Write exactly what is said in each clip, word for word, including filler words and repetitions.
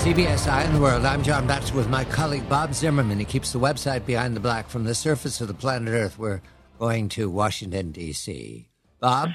C B S Eye on the World. I'm John Batchelor with my colleague Bob Zimmerman. He keeps the website Behind the Black. From the surface of the planet Earth, we're going to Washington, D C Bob?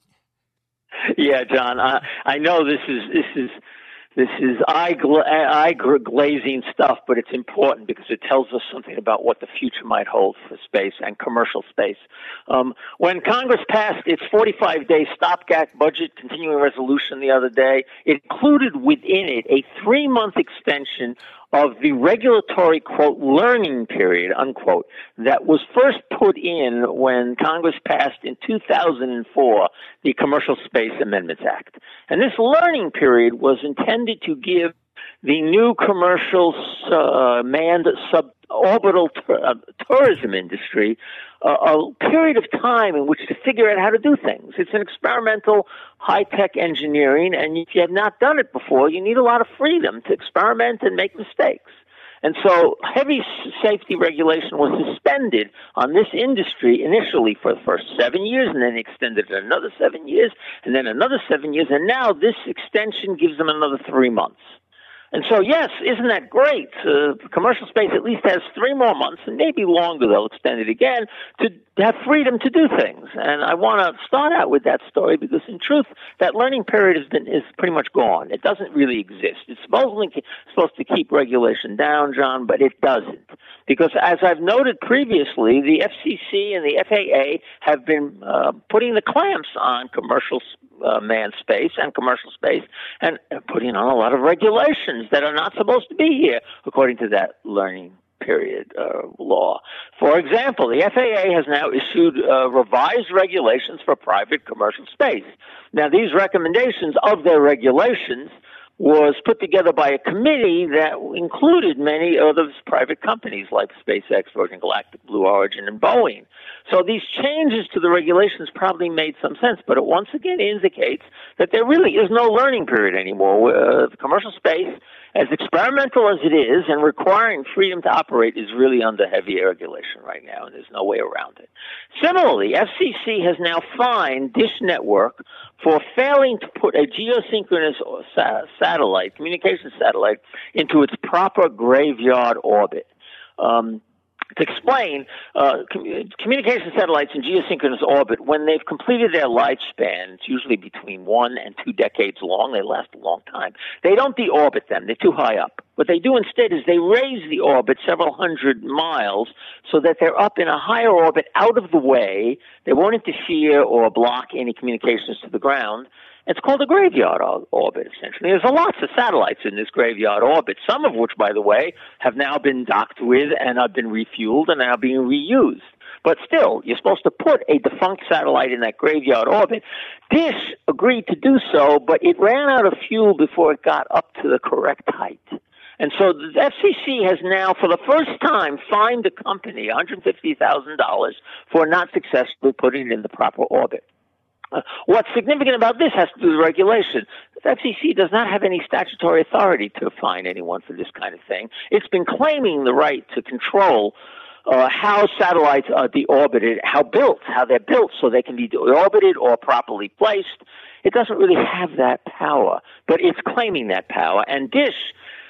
Yeah, John. I, I know this is this is this is eye gla- eye glazing stuff, but it's important because it tells us something about what the future might hold for space and commercial space. Um, when Congress passed its forty-five day stopgap budget continuing resolution the other day, it included within it a three-month extension of the regulatory, quote, learning period, unquote, that was first put in when Congress passed in two thousand four the Commercial Space Amendments Act. And this learning period was intended to give the new commercial uh, manned suborbital tur- uh, tourism industry uh, a period of time in which to figure out how to do things. It's an experimental high-tech engineering, and if you have not done it before, you need a lot of freedom to experiment and make mistakes. And so heavy safety regulation was suspended on this industry initially for the first seven years, and then extended it another seven years, and then another seven years, and now this extension gives them another three months. And so, yes, isn't that great? Uh, commercial space at least has three more months, and maybe longer, they'll extend it again, to have freedom to do things. And I want to start out with that story because, in truth, that learning period has been, is pretty much gone. It doesn't really exist. It's supposedly supposed to keep regulation down, John, but it doesn't. Because, as I've noted previously, the F C C and the F A A have been uh, putting the clamps on commercial uh, manned space and commercial space and putting on a lot of regulations that are not supposed to be here, according to that learning period uh, law. For example, the F A A has now issued uh, revised regulations for private commercial space. Now, these recommendations of their regulations was put together by a committee that included many other private companies like SpaceX, Virgin Galactic, Blue Origin, and Boeing. So these changes to the regulations probably made some sense, but it once again indicates that there really is no learning period anymore. Uh, commercial space, as experimental as it is and requiring freedom to operate, is really under heavy regulation right now, and there's no way around it. Similarly, F C C has now fined Dish Network for failing to put a geosynchronous sa- satellite, communication satellite, into its proper graveyard orbit. Um, To explain, uh, com- communication satellites in geosynchronous orbit, when they've completed their lifespan, it's usually between one and two decades long, they last a long time, they don't deorbit them, they're too high up. What they do instead is they raise the orbit several hundred miles so that they're up in a higher orbit out of the way, they won't interfere or block any communications to the ground. It's called a graveyard orbit, essentially. There's lots of satellites in this graveyard orbit, some of which, by the way, have now been docked with and have been refueled and are now being reused. But still, you're supposed to put a defunct satellite in that graveyard orbit. Dish agreed to do so, but it ran out of fuel before it got up to the correct height. And so the F C C has now, for the first time, fined the company one hundred fifty thousand dollars for not successfully putting it in the proper orbit. Uh, what's significant about this has to do with regulation. The F C C does not have any statutory authority to fine anyone for this kind of thing. It's been claiming the right to control uh, how satellites are deorbited, how built, how they're built so they can be deorbited or properly placed. It doesn't really have that power, but it's claiming that power. And Dish,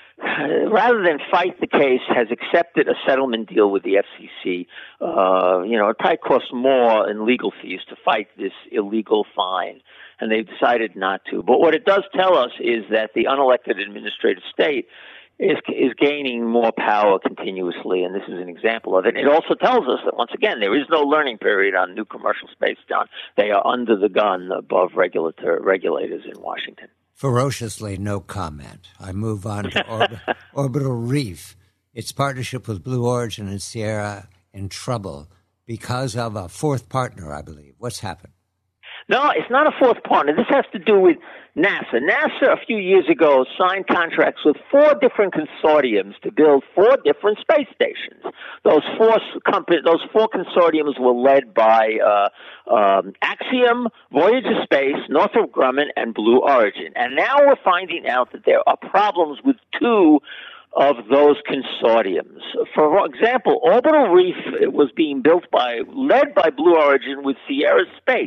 rather than fight the case, has accepted a settlement deal with the F C C. Uh, you know, it probably costs more in legal fees to fight this illegal fine, and they've decided not to. But what it does tell us is that the unelected administrative state is is gaining more power continuously, and this is an example of it. It also tells us that, once again, there is no learning period on new commercial space, John. They are under the gun above regulator, regulators in Washington. Ferociously, no comment. I move on to Orb- Orbital Reef. Its partnership with Blue Origin and Sierra in trouble because of a fourth partner, I believe. What's happened? No, it's not a fourth partner. This has to do with NASA. NASA, a few years ago, signed contracts with four different consortiums to build four different space stations. Those four companies, those four consortiums were led by uh, um, Axiom, Voyager Space, Northrop Grumman, and Blue Origin. And now we're finding out that there are problems with two of those consortiums. For example, Orbital Reef was being built by, led by Blue Origin with Sierra Space.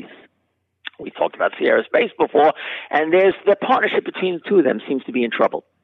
We talked about Sierra Space before, and there's the partnership between the two of them seems to be in trouble.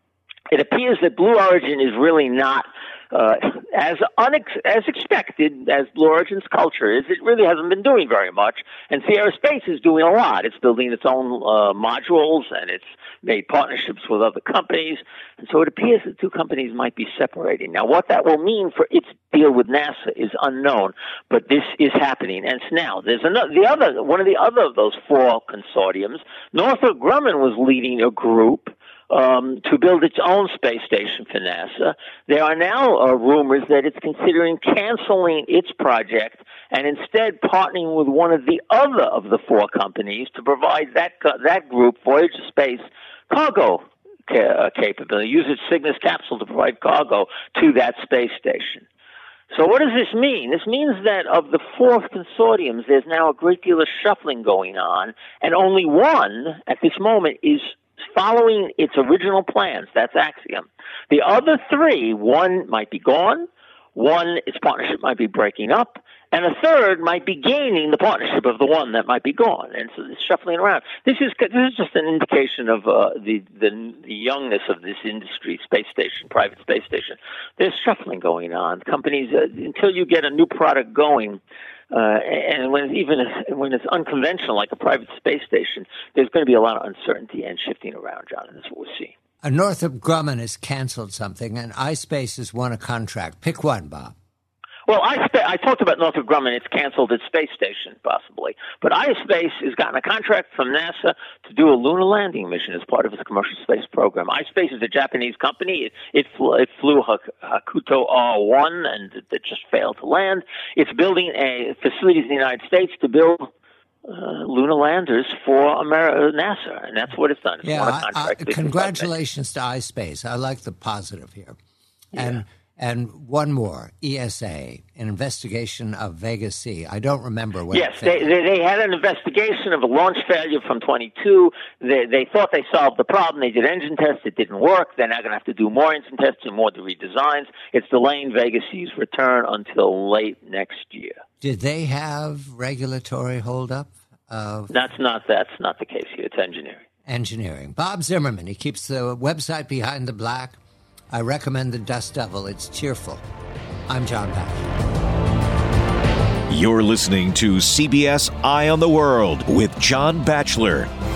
it appears that Blue Origin is really not uh, as unex- as expected as Blue Origin's culture is. It really hasn't been doing very much, and Sierra Space is doing a lot. It's building its own uh, modules, and it's made partnerships with other companies, and so it appears the two companies might be separating. Now, what that will mean for its deal with NASA is unknown, but this is happening. And now there's another, the other, one of the other of those four consortiums. Northrop Grumman was leading a group Um, to build its own space station for NASA. There are now uh, rumors that it's considering canceling its project and instead partnering with one of the other of the four companies to provide that that group, Voyager Space, cargo ca- uh, capability, use its Cygnus capsule to provide cargo to that space station. So what does this mean? This means that of the four consortiums, there's now a great deal of shuffling going on, and only one at this moment is following its original plans. That's Axiom. The other three, one might be gone, one, its partnership might be breaking up, and a third might be gaining the partnership of the one that might be gone. And so it's shuffling around. This is this is just an indication of uh, the, the the youngness of this industry, space station, private space station. There's shuffling going on. Companies, uh, until you get a new product going, Uh, and when it's even when it's unconventional, like a private space station, there's going to be a lot of uncertainty and shifting around, John, and that's what we're seeing. Uh, Northrop Grumman has canceled something, and iSpace has won a contract. Pick one, Bob. Well, iSpace, I talked about Northrop Grumman. It's canceled its space station, possibly. But iSpace has gotten a contract from NASA to do a lunar landing mission as part of its commercial space program. iSpace is a Japanese company. It, it, flew, it flew Hakuto R one, and it just failed to land. It's building a facilities in the United States to build uh, lunar landers for America, NASA, and that's what it's done. It's yeah, won a contract. I, I, congratulations to iSpace. I like the positive here. Yeah. And And one more, E S A, an investigation of Vega C. I don't remember when. Yes, they, they they had an investigation of a launch failure from twenty-two. They they thought they solved the problem. They did engine tests. It didn't work. They're now going to have to do more engine tests and more redesigns. It's delaying Vega C's return until late next year. Did they have regulatory holdup? Of that's not that's not the case here. It's engineering. Engineering. Bob Zimmerman. He keeps the website Behind the Black. I recommend The Dust Devil. It's cheerful. I'm John Batchelor. You're listening to C B S Eye on the World with John Batchelor.